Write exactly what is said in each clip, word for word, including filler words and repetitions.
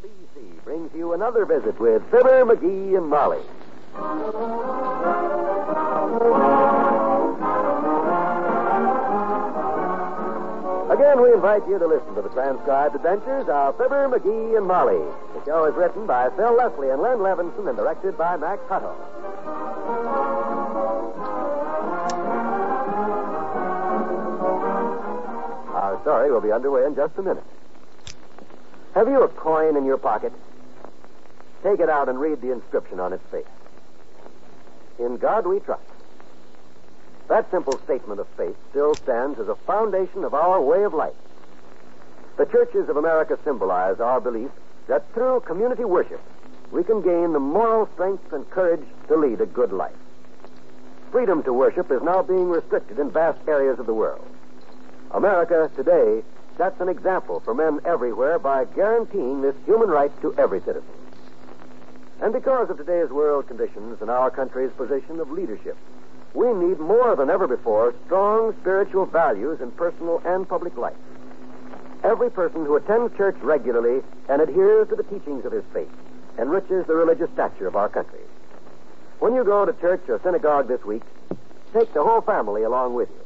B C brings you another visit with Fibber, McGee, and Molly. Again, we invite you to listen to the transcribed adventures of Fibber, McGee, and Molly. The show is written by Phil Leslie and Len Levinson and directed by Max Hutto. Our story will be underway in just a minute. Have you a coin in your pocket? Take it out and read the inscription on its face. In God we trust. That simple statement of faith still stands as a foundation of our way of life. The churches of America symbolize our belief that through community worship, we can gain the moral strength and courage to lead a good life. Freedom to worship is now being restricted in vast areas of the world. America today sets an example for men everywhere by guaranteeing this human right to every citizen. And because of today's world conditions and our country's position of leadership, we need more than ever before strong spiritual values in personal and public life. Every person who attends church regularly and adheres to the teachings of his faith enriches the religious stature of our country. When you go to church or synagogue this week, take the whole family along with you.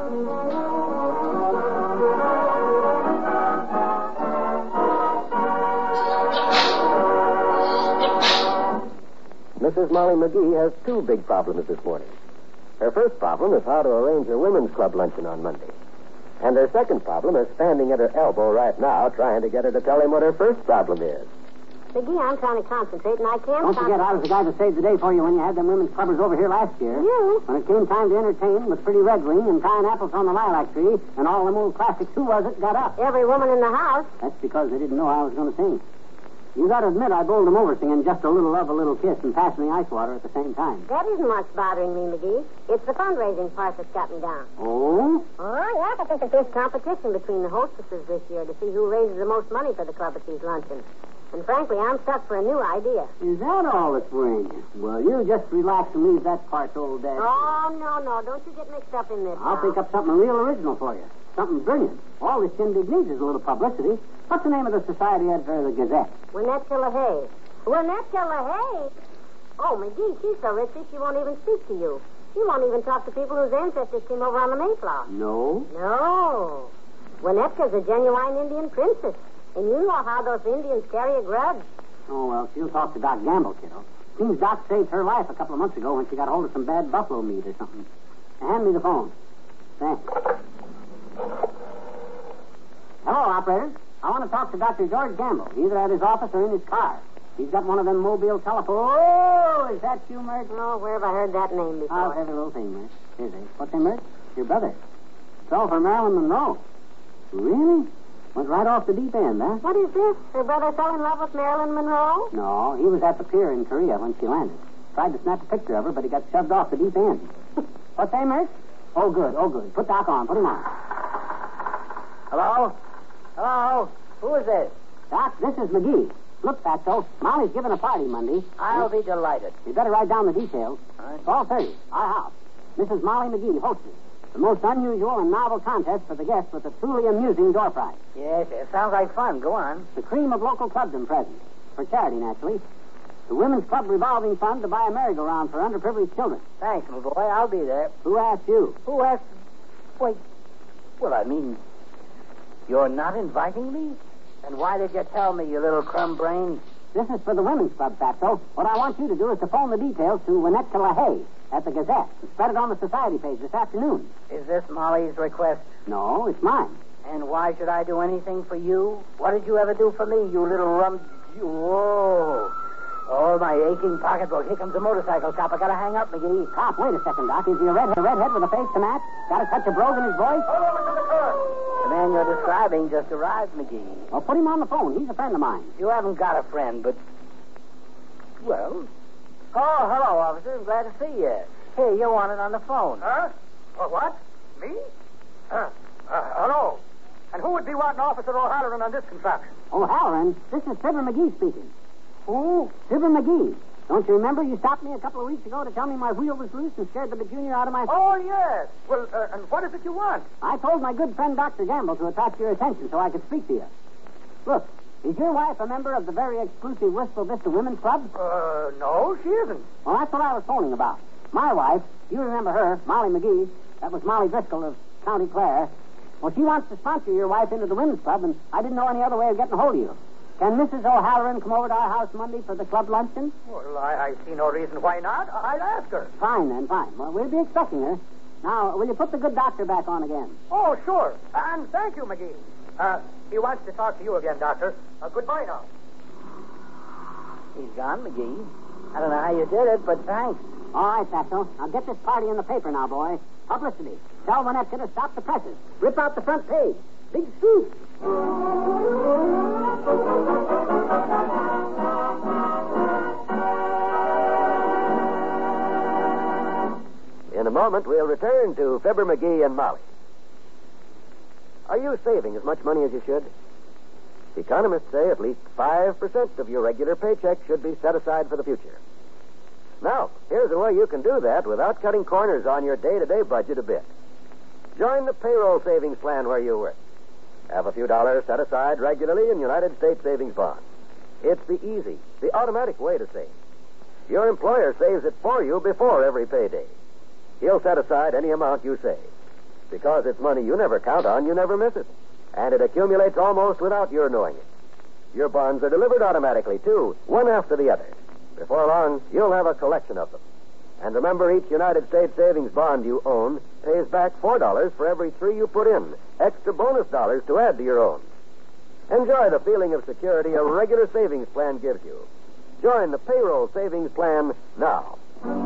Missus Molly McGee has two big problems this morning. Her first problem is how to arrange her women's club luncheon on Monday. And her second problem is standing at her elbow right now trying to get her to tell him what her first problem is. McGee, I'm trying to concentrate, and I can't... Don't forget, I was the guy that saved the day for you when you had them women's clubbers over here last year. You? When it came time to entertain with Pretty Red Wing and Crying Apples on the Lilac Tree and all them old classics, who was it got up? Every woman in the house. That's because they didn't know I was going to sing. You got to admit I bowled them over singing Just a Little Love, a Little Kiss and Passing the Ice Water at the same time. That isn't much bothering me, McGee. It's the fundraising part that's got me down. Oh? Oh, yeah, I think that there's competition between the hostesses this year to see who raises the most money for the club at these luncheons. And frankly, I'm stuck for a new idea. Is that all that's worrying you? Well, you just relax and leave that part to old Dad. Oh, no, no. Don't you get mixed up in this. I'll now. think up something real original for you. Something brilliant. All this shindig needs is a little publicity. What's the name of the society editor of the Gazette? Winnetka LaHaye. Winnetka LaHaye? Oh, McGee, she's so rich she won't even speak to you. She won't even talk to people whose ancestors came over on the Mayflower. No? No. Winnetka's a genuine Indian princess. And you know how those Indians carry a grudge. Oh, well, she'll talk to Doc Gamble, kiddo. Seems Doc saved her life a couple of months ago when she got hold of some bad buffalo meat or something. Now, hand me the phone. Thanks. Hello, operator. I want to talk to Doctor George Gamble, either at his office or in his car. He's got one of them mobile telephones. Oh, is that you, Mert? Oh, where have I heard that name before? Oh, every little thing, Mert. Is it? What's that, Mert? Your brother. So for Marilyn Monroe. Really? Went right off the deep end, huh? What is this? Her brother fell in love with Marilyn Monroe? No, he was at the pier in Korea when she landed. Tried to snap a picture of her, but he got shoved off the deep end. What's that, Mert? Oh, good, oh, good. Put Doc on. Put him on. Hello? Hello? Who is this? Doc, this is McGee. Look, Fatso, Molly's giving a party Monday. I'll be delighted. You better write down the details. All right. twelve thirty, our house. Missus Molly McGee, hostess. The most unusual and novel contest for the guests with a truly amusing door prize. Yes, it sounds like fun. Go on. The cream of local clubdom presents. For charity, naturally. The Women's Club Revolving Fund to buy a merry-go-round for underprivileged children. Thanks, my boy. I'll be there. Who asked you? Who asked? Wait. Well, I mean, you're not inviting me? And why did you tell me, you little crumb brain? This is for the Women's Club, Fatso. What I want you to do is to phone the details to Winnetka LaHaye at the Gazette and spread it on the society page this afternoon. Is this Molly's request? No, it's mine. And why should I do anything for you? What did you ever do for me, you little rum... You... Whoa. Oh, my aching pocketbook. Here comes a motorcycle cop. I gotta hang up, McGee. Cop, wait a second, Doc. Is he a redhead, a redhead with a face to match? Got a touch of brogue in his voice? The man you're describing just arrived, McGee. Well, put him on the phone. He's a friend of mine. You haven't got a friend, but... Well... Oh, hello, officer. I'm glad to see you. Here, you want it on the phone. Huh? Uh, what? Me? Uh, uh, hello. And who would be wanting Officer O'Halloran on this contraption? O'Halloran? This is Fibber McGee speaking. Who? Fibber McGee. Don't you remember you stopped me a couple of weeks ago to tell me my wheel was loose and scared the junior out of my... Oh, yes. Well, uh, and what is it you want? I told my good friend Doctor Gamble to attract your attention so I could speak to you. Look, Is your wife a member of the very exclusive Wistful Vista Women's Club? Uh, no, she isn't. Well, that's what I was phoning about. My wife, you remember her, Molly McGee. That was Molly Driscoll of County Clare. Well, she wants to sponsor your wife into the Women's Club, and I didn't know any other way of getting a hold of you. Can Missus O'Halloran come over to our house Monday for the club luncheon? Well, I, I see no reason why not. I'd ask her. Fine, then, fine. Well, we'll be expecting her. Now, will you put the good doctor back on again? Oh, sure. And thank you, McGee. Uh, he wants to talk to you again, Doctor. Uh, goodbye now. He's gone, McGee. I don't know how you did it, but thanks. All right, Satchel. Now get this party in the paper now, boy. Publicity. Tell Winnetka to stop the presses. Rip out the front page. Big scoop. In a moment, we'll return to Fibber McGee and Molly. Are you saving as much money as you should? Economists say at least five percent of your regular paycheck should be set aside for the future. Now, here's a way you can do that without cutting corners on your day-to-day budget a bit. Join the payroll savings plan where you work. Have a few dollars set aside regularly in United States savings bonds. It's the easy, the automatic way to save. Your employer saves it for you before every payday. He'll set aside any amount you save. Because it's money you never count on, you never miss it. And it accumulates almost without your knowing it. Your bonds are delivered automatically, too, one after the other. Before long, you'll have a collection of them. And remember, each United States savings bond you own pays back four dollars for every three you put in. Extra bonus dollars to add to your own. Enjoy the feeling of security a regular savings plan gives you. Join the payroll savings plan now.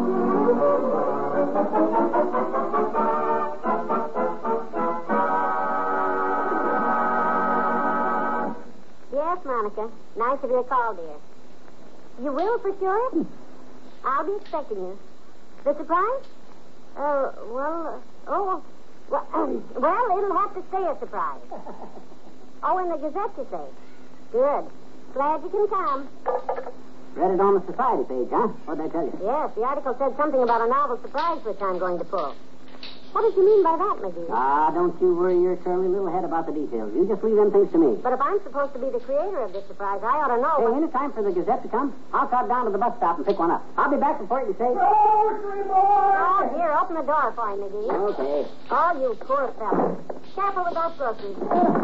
Yes, Monica. Nice of you to call, dear. You will, for sure? I'll be expecting you. The surprise? Uh, well, uh, oh, well, well, it'll have to stay a surprise. Oh, in the Gazette, you say? Good. Glad you can come. Read it on the society page, huh? What'd they tell you? Yes, the article said something about a novel surprise which I'm going to pull. What did you mean by that, McGee? Ah, don't you worry your curly little head about the details. You just leave them things to me. But if I'm supposed to be the creator of this surprise, I ought to know. Hey, what... any time for the Gazette to come, I'll trot down to the bus stop and pick one up. I'll be back before you say... Grocery boy! Oh, here, open the door for him, McGee. Okay. Oh, you poor fellow. Careful with those groceries.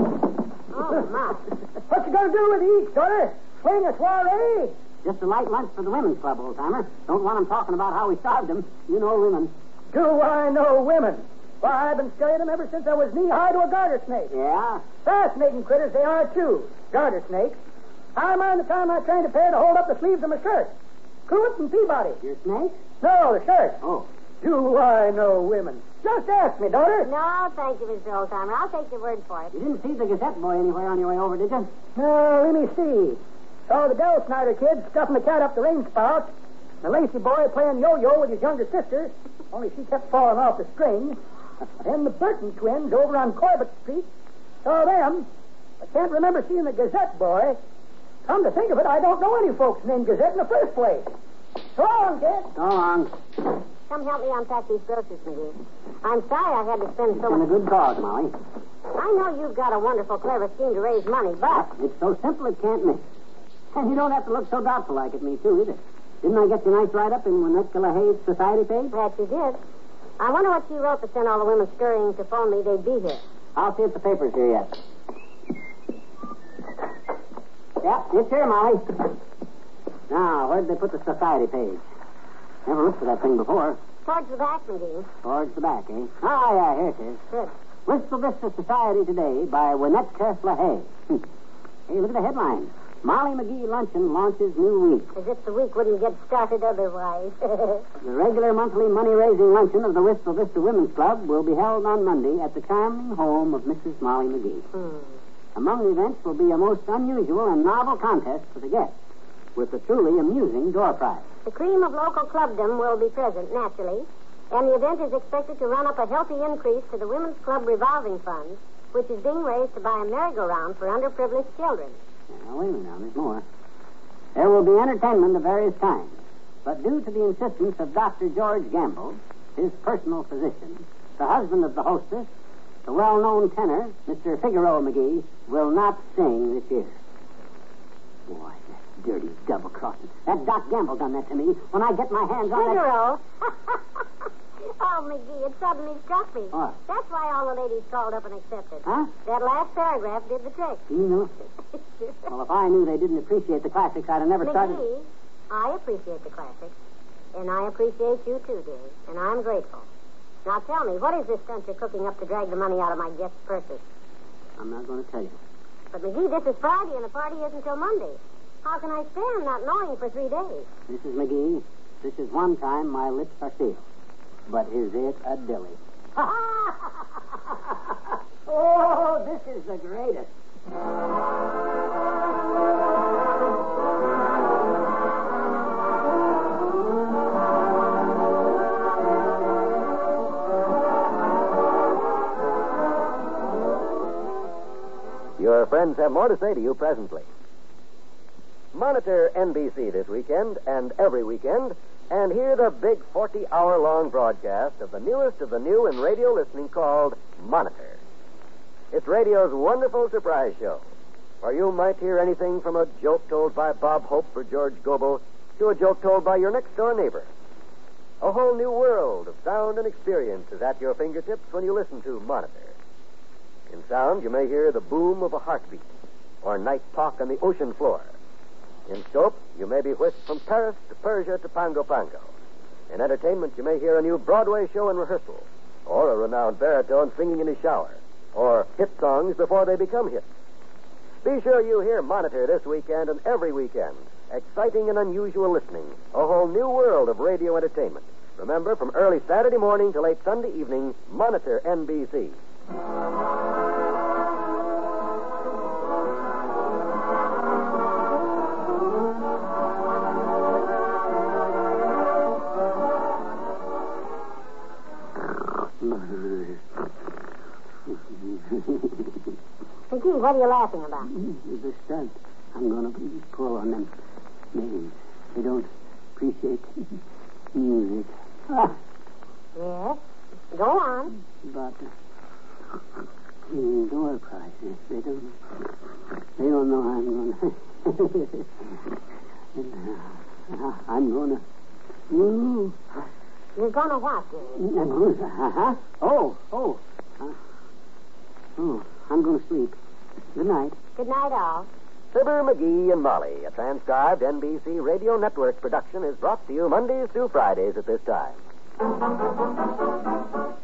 Oh, my. What you gonna do with these, daughter? Swing a soiree? Just a light lunch for the women's club, old-timer. Don't want them talking about how we starved them. You know women. Do I know women? Why, I've been studying them ever since I was knee-high to a garter snake. Yeah? Fascinating critters they are, too. Garter snakes. I mind the time I trained a pair to hold up the sleeves of my shirt. Pruitt and Peabody. Your snake? No, the shirt. Oh. Do I know women? Just ask me, daughter. No, thank you, Mister Oldtimer. I'll take your word for it. You didn't see the Gazette boy anywhere on your way over, did you? No, let me see. Saw the Del Snyder kid stuffing the cat up the rain spout. The Lacey boy playing yo-yo with his younger sister, only she kept falling off the string. Then the Burton twins over on Corbett Street. Saw them. I can't remember seeing the Gazette boy. Come to think of it, I don't know any folks named Gazette in the first place. So long, kid. Go on. Come help me unpack these groceries, McGee. I'm sorry I had to spend so In a much... good cause, Molly. I know you've got a wonderful, clever scheme to raise money, but... It's so simple it can't miss. And you don't have to look so doubtful like at me, too, either. Didn't I get you nice write-up in Winnetka LaHaye's society page? That you did. I wonder what she wrote to send all the women scurrying to phone me they'd be here. I'll see if the paper's here yet. Yep, it's here, Molly. Now, where'd they put the society page? Never looked for that thing before. Towards the back, McGee. Towards the back, eh? Ah, yeah, here it is. Good. Wistful Vista Society Today by Winnetka LaHaye. Hey, look at the headline. Molly McGee Luncheon launches new week. As if the week wouldn't get started otherwise. The regular monthly money-raising luncheon of the Wistful Vista Women's Club will be held on Monday at the charming home of Missus Molly McGee. Hmm. Among the events will be a most unusual and novel contest for the guests, with a truly amusing door prize. The cream of local clubdom will be present, naturally, and the event is expected to run up a healthy increase to the Women's Club Revolving Fund, which is being raised to buy a merry-go-round for underprivileged children. Now, wait a minute now, there's more. There will be entertainment of various kinds, but due to the insistence of Doctor George Gamble, his personal physician, the husband of the hostess, the well-known tenor, Mister Figaro McGee, will not sing this year. Boy, that dirty double-crossing. That Doc Gamble done that to me. When I get my hands on that... Figaro. Oh, McGee, it suddenly struck me. What? That's why all the ladies called up and accepted. Huh? That last paragraph did the trick. You know? Well, if I knew they didn't appreciate the classics, I'd have never started... McGee, I appreciate the classics. And I appreciate you, too, dear. And I'm grateful. Now, tell me, what is this stunt you're cooking up to drag the money out of my guests' purses? I'm not going to tell you. But, McGee, this is Friday, and the party isn't till Monday. How can I stand not knowing for three days? Missus McGee, this is one time my lips are sealed. But is it a dilly? Oh, this is the greatest. Your friends have more to say to you presently. Monitor N B C this weekend and every weekend and hear the big forty-hour-long broadcast of the newest of the new in radio listening called Monitor. It's radio's wonderful surprise show, where you might hear anything from a joke told by Bob Hope or George Gobel to a joke told by your next-door neighbor. A whole new world of sound and experience is at your fingertips when you listen to Monitor. In sound, you may hear the boom of a heartbeat or night talk on the ocean floor. In scope, you may be whisked from Paris to Persia to Pango Pango. In entertainment, you may hear a new Broadway show in rehearsal, or a renowned baritone singing in his shower, or hit songs before they become hits. Be sure you hear Monitor this weekend and every weekend. Exciting and unusual listening. A whole new world of radio entertainment. Remember, from early Saturday morning to late Sunday evening, Monitor N B C. McGee, what are you laughing about? The stunt. I'm going to pull on them names. They don't appreciate music. Ah. Yes. Go on. But uh, the door prizes, they don't, they don't know I'm going to... uh, I'm going to... Ooh. You're going to what, dear? Uh-huh. Oh, oh. Uh, oh, I'm going to sleep. Good night. Good night, all. Fibber, McGee, and Molly, a transcribed N B C Radio Network production, is brought to you Mondays through Fridays at this time.